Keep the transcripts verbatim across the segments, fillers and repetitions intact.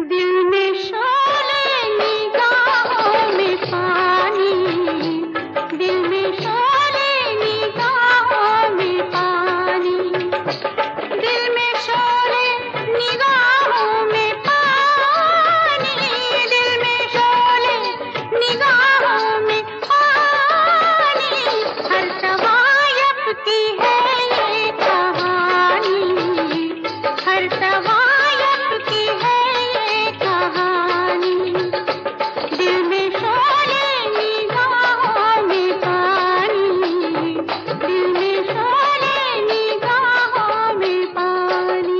दिल में शोले निगाहों में पानी, दिल में शोले निगाहों में पानी, दिल में शोले निगाहों में पानी, दिल में शोले निगाहों में पानी, हर तवायफ की है ये कहानी, हर तवायफ की है ये कहानी, दिल में शोले निगाहों में पानी, दिल में शोले निगाहों में पानी।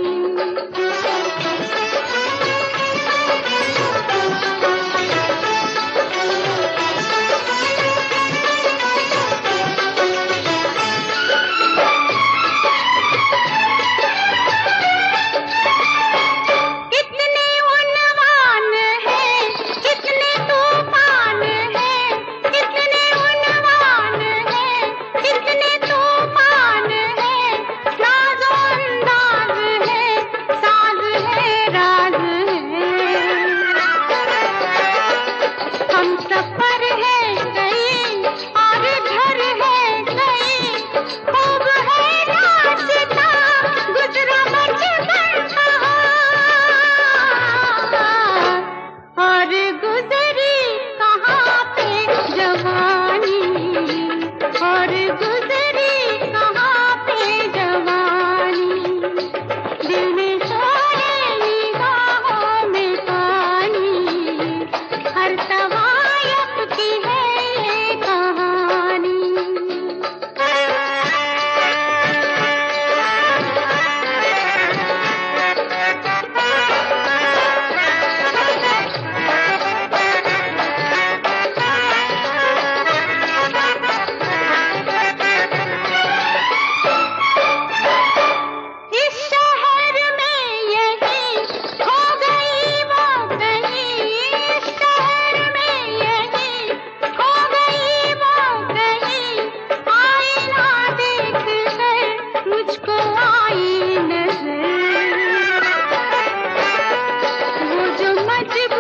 कितने उन्वान हैं, कितने तूफान हैं, कितने उन्वान हैं, कितने तूफान हैं, नाज़ो अंदाज़ है, साज़ है, राज़ है, हम सफर है कई और घर है कई, खूब है रास्ता गुजरा बचपन कहाँ, और गुजरी कहाँ पे जवानी, और गुजरी कहाँ पे जवानी, दिल में शोले निगाहों में पानी, हर तवायफ की है ये कहानी। इस शहर में यही खो गई वो कहीं, इस शहर में यही खो गई वो कहीं, आईना देख कर मुझको आई नजर, वो जो मजबूर